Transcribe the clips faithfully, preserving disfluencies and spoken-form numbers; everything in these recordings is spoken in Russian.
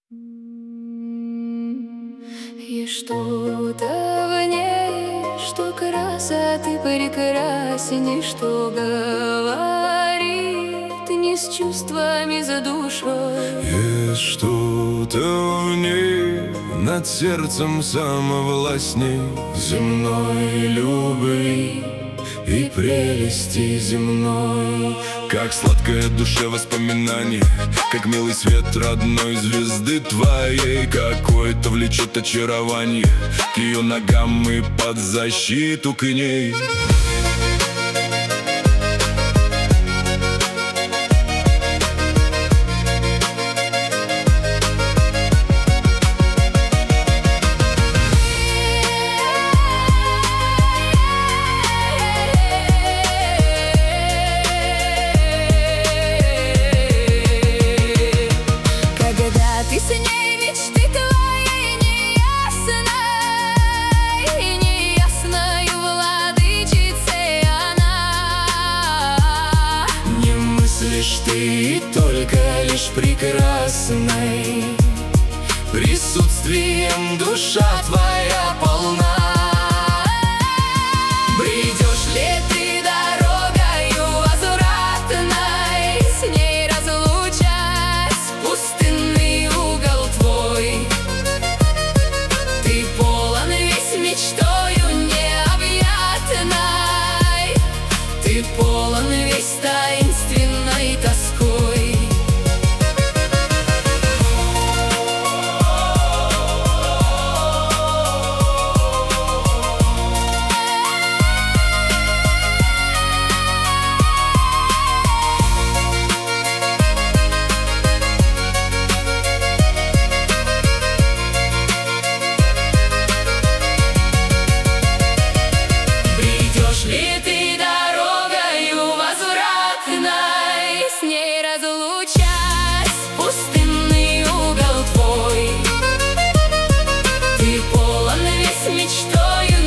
Есть что-то в ней, что красоты прекрасней, что говорит не с чувствами за душой. Есть что-то в ней над сердцем самовластней земной любви и прелести земной. Как сладкая душе воспоминаний, как милый свет родной звезды твоей. Какое-то влечет очарование к ее ногам и под защиту к ней. Ты с ней мечты твои неясной, неясною владычицей она. Не мыслишь ты только лишь прекрасной, присутствием душа твоя полна. Бредешь ли ты дорогою возвратной, с ней разлучаясь, пустынный угол твой? Ты полон весь мечтою необъятной, ты полон весь таинственной тоской. Ли ты дорогою возвратной, с ней разлучаясь, пустынный угол твой? Ты полон весь мечтою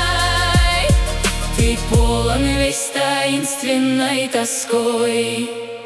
необъятной, ты полон весь таинственной тоской.